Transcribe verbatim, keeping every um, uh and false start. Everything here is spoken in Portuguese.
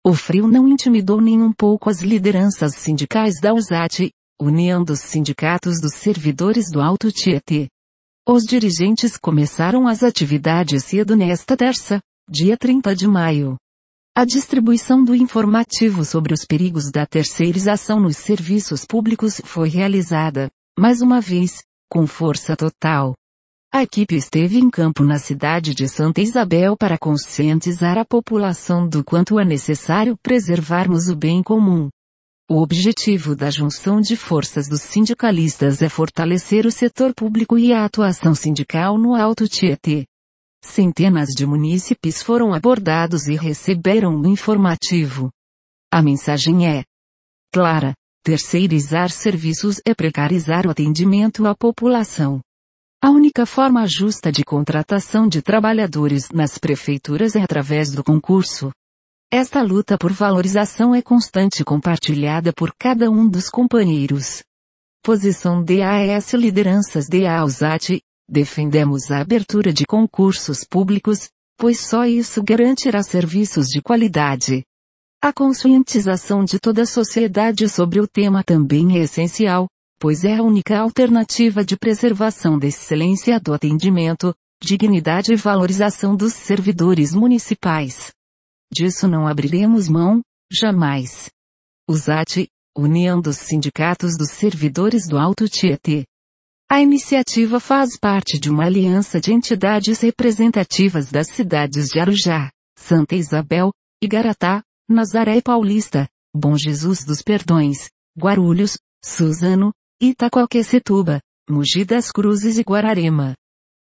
O frio não intimidou nem um pouco as lideranças sindicais da U S A T, União dos Sindicatos dos Servidores do Alto Tietê. Os dirigentes começaram as atividades cedo nesta terça, dia trinta de maio. A distribuição do informativo sobre os perigos da terceirização nos serviços públicos foi realizada, mais uma vez, com força total. A equipe esteve em campo na cidade de Santa Isabel para conscientizar a população do quanto é necessário preservarmos o bem comum. O objetivo da junção de forças dos sindicalistas é fortalecer o setor público e a atuação sindical no Alto Tietê. Centenas de munícipes foram abordados e receberam o informativo. A mensagem é clara: terceirizar serviços é precarizar o atendimento à população. A única forma justa de contratação de trabalhadores nas prefeituras é através do concurso. Esta luta por valorização é constante e compartilhada por cada um dos companheiros. Posição D A S Lideranças da U S A T, defendemos a abertura de concursos públicos, pois só isso garantirá serviços de qualidade. A conscientização de toda a sociedade sobre o tema também é essencial, pois é a única alternativa de preservação da excelência do atendimento, dignidade e valorização dos servidores municipais. Disso não abriremos mão, jamais. U S A T, União dos Sindicatos dos Servidores do Alto Tietê. A iniciativa faz parte de uma aliança de entidades representativas das cidades de Arujá, Santa Isabel, Igaratá, Nazaré Paulista, Bom Jesus dos Perdões, Guarulhos, Suzano, Itaquaquecetuba, Mogi das Cruzes e Guararema.